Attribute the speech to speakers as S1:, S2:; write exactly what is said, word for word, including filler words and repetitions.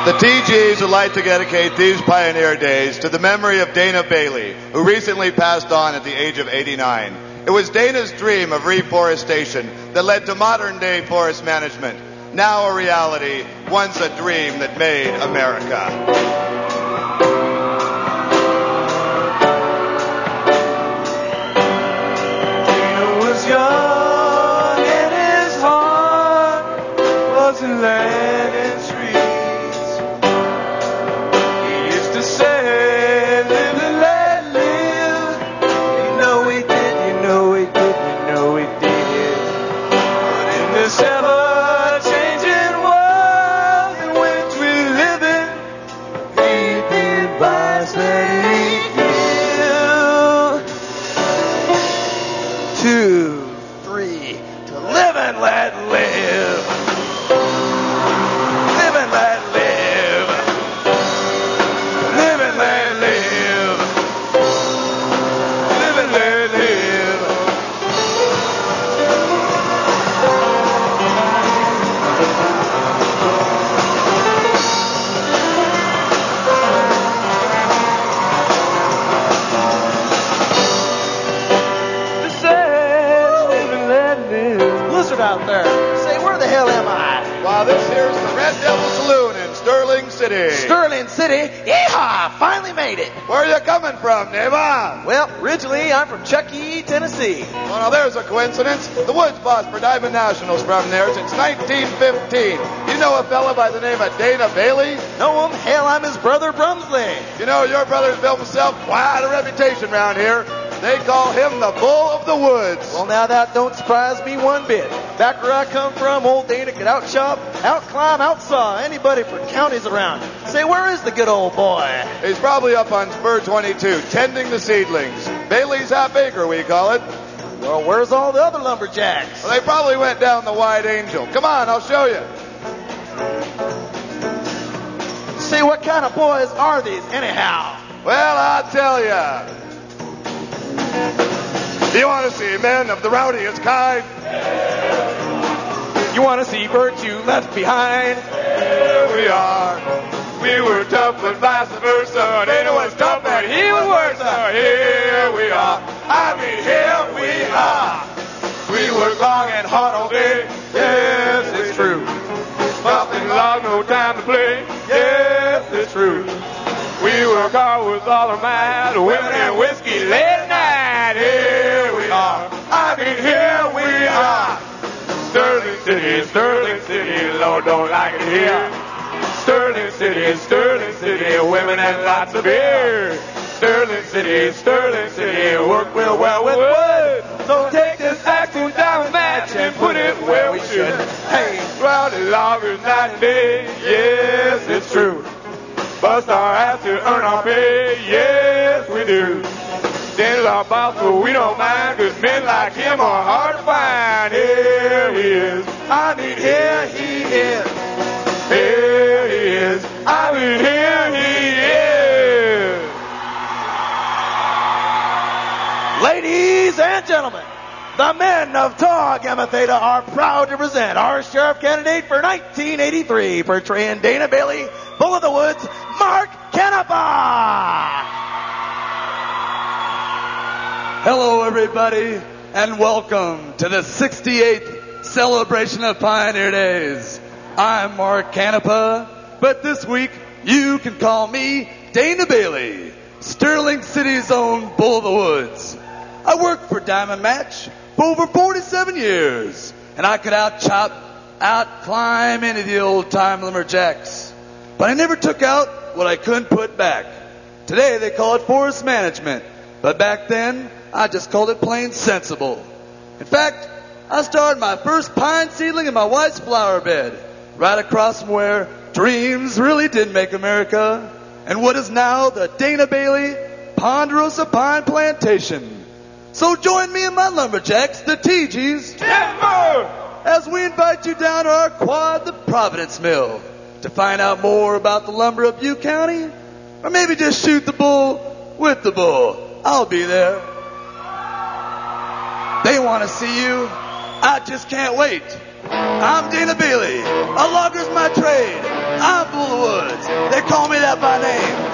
S1: The T Gs would like to dedicate these Pioneer Days to the memory of Dana Bailey, who recently passed on at the age of eighty-nine. It was Dana's dream of reforestation that led to modern-day forest management. Now a reality, once a dream that made America.
S2: Dana was young and his heart was in land and streets. He used to say, live and let live. You know he did, you know he did, you know he did. But in this ever-changing world in which we live in, he did advise that he give. Two, three, to live and let live. Live and let live. Live and let live. Live and let live. Just say, live and let live. Blizzard out there. Say, where the hell am I?
S1: Well, this here's the Red Devil Saloon in Sterling City.
S2: Sterling City. Yeehaw! Finally made it.
S1: Where are you coming from, neighbor?
S2: Well, originally I'm from Chuckee, Tennessee.
S1: Well, now there's a coincidence. The Woods boss for Diamond National's from there since nineteen fifteen. You know a fella by the name of Dana Bailey?
S2: Know him? Hell, I'm his brother Brumsley.
S1: You know, your brother's built himself quite a reputation around here. They call him the Bull of the Woods.
S2: Well, now that don't surprise me one bit. Back where I come from, old Dana could outshop, outclimb, outsaw anybody for counties around. Say, where is the good old boy?
S1: He's probably up on Spur twenty-two, tending the seedlings. Bailey's half acre, we call it.
S2: Well, where's all the other lumberjacks?
S1: Well, they probably went down the White Angel. Come on, I'll show you.
S2: See, what kind of boys are these anyhow?
S1: Well, I'll tell you. You want to see men of the rowdiest kind?
S2: You want to see virtue left behind?
S1: Here we are. We were tough but vice versa. Dana was tough but he was worse. Here we are. I mean, here we are. We work long and hard all day. Yes, it's true. Nothing long, no time to play. Yes, it's true. We work hard with all our might, women and whiskey late at night. Here we are. I mean, here we are. Sterling City, Sterling City, Lord don't like it here. Sterling City, Sterling City, women and lots of beer. Sterling City, Sterling City, work real well with wood. So take this axe and diamond match and put it where we should. Hey, round the loggers night and day. Yes, it's true. Bust our ass to earn our pay. Yes, we do. Dana's our boss, but we don't mind, cause men like him are hard to find. Here he is. I mean, here he is. Here he is. I mean, here he is.
S2: Ladies and gentlemen, the men of Tau Gamma Theta are proud to present our sheriff candidate for nineteen eighty-three, portraying Dana Bailey, Bull of the Woods, Mark Canepa.
S3: Hello, everybody, and welcome to the sixty-eighth celebration of Pioneer Days. I'm Mark Canepa, but this week you can call me Dana Bailey, Sterling City's own Bull of the Woods. I worked for Diamond Match for over forty-seven years, and I could out-chop, out-climb any of the old-time lumberjacks. But I never took out what I couldn't put back. Today they call it forest management, but back then I just called it plain sensible. In fact, I started my first pine seedling in my wife's flower bed, right across from where dreams really did make America, and what is now the Dana Bailey Ponderosa Pine Plantation. So join me and my lumberjacks, the T Gs,
S1: Timber!
S3: as we invite you down to our quad, the Providence Mill, to find out more about the lumber of Butte County, or maybe just shoot the bull with the bull. I'll be there. They want to see you. I just can't wait. I'm Dana Bailey. A logger's my trade. I'm Bull of the Woods. call me that by name.